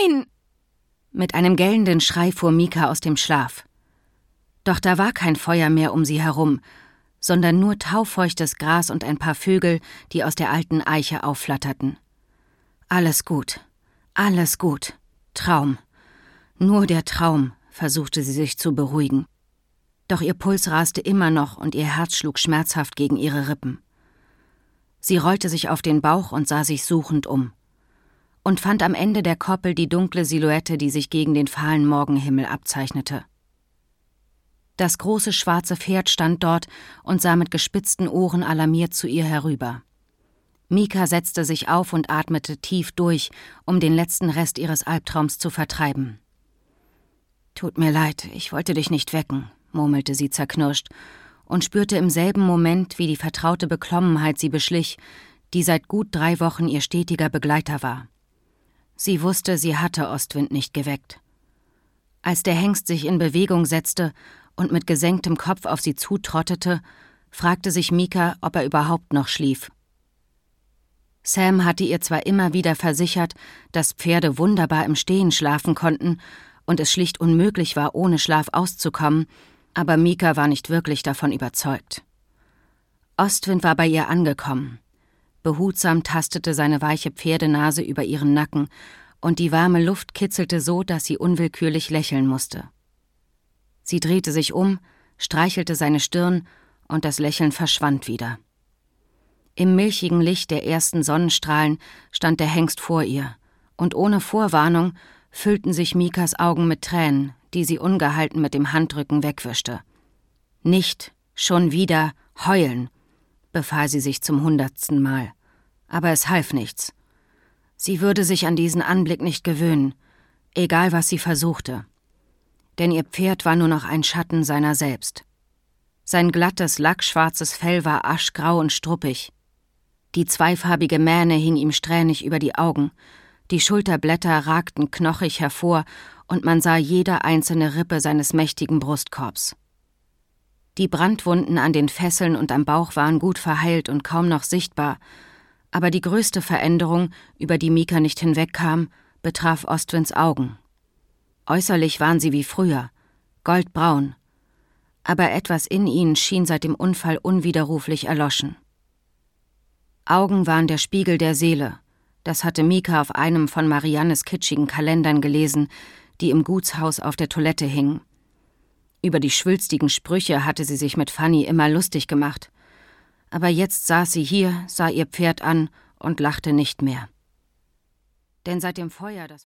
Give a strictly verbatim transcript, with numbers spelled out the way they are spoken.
Nein! Mit einem gellenden Schrei fuhr Mika aus dem Schlaf. Doch da war kein Feuer mehr um sie herum, sondern nur taufeuchtes Gras und ein paar Vögel, die aus der alten Eiche aufflatterten. Alles gut, alles gut, Traum. Nur der Traum, versuchte sie sich zu beruhigen. Doch ihr Puls raste immer noch und ihr Herz schlug schmerzhaft gegen ihre Rippen. Sie rollte sich auf den Bauch und sah sich suchend um. Und fand am Ende der Koppel die dunkle Silhouette, die sich gegen den fahlen Morgenhimmel abzeichnete. Das große schwarze Pferd stand dort und sah mit gespitzten Ohren alarmiert zu ihr herüber. Mika setzte sich auf und atmete tief durch, um den letzten Rest ihres Albtraums zu vertreiben. »Tut mir leid, ich wollte dich nicht wecken«, murmelte sie zerknirscht und spürte im selben Moment, wie die vertraute Beklommenheit sie beschlich, die seit gut drei Wochen ihr stetiger Begleiter war. Sie wusste, sie hatte Ostwind nicht geweckt. Als der Hengst sich in Bewegung setzte und mit gesenktem Kopf auf sie zutrottete, fragte sich Mika, ob er überhaupt noch schlief. Sam hatte ihr zwar immer wieder versichert, dass Pferde wunderbar im Stehen schlafen konnten und es schlicht unmöglich war, ohne Schlaf auszukommen, aber Mika war nicht wirklich davon überzeugt. Ostwind war bei ihr angekommen. Behutsam tastete seine weiche Pferdenase über ihren Nacken, und die warme Luft kitzelte so, dass sie unwillkürlich lächeln musste. Sie drehte sich um, streichelte seine Stirn, und das Lächeln verschwand wieder. Im milchigen Licht der ersten Sonnenstrahlen stand der Hengst vor ihr, und ohne Vorwarnung füllten sich Mikas Augen mit Tränen, die sie ungehalten mit dem Handrücken wegwischte. »Nicht, schon wieder, heulen«, befahl sie sich zum hundertsten Mal. Aber es half nichts. Sie würde sich an diesen Anblick nicht gewöhnen, egal was sie versuchte. Denn ihr Pferd war nur noch ein Schatten seiner selbst. Sein glattes, lackschwarzes Fell war aschgrau und struppig. Die zweifarbige Mähne hing ihm strähnig über die Augen, die Schulterblätter ragten knochig hervor und man sah jede einzelne Rippe seines mächtigen Brustkorbs. Die Brandwunden an den Fesseln und am Bauch waren gut verheilt und kaum noch sichtbar, aber die größte Veränderung, über die Mika nicht hinwegkam, betraf Ostwinds Augen. Äußerlich waren sie wie früher, goldbraun, aber etwas in ihnen schien seit dem Unfall unwiderruflich erloschen. Augen waren der Spiegel der Seele, das hatte Mika auf einem von Mariannes kitschigen Kalendern gelesen, die im Gutshaus auf der Toilette hingen. Über die schwülstigen Sprüche hatte sie sich mit Fanny immer lustig gemacht. Aber jetzt saß sie hier, sah ihr Pferd an und lachte nicht mehr. Denn seit dem Feuer, das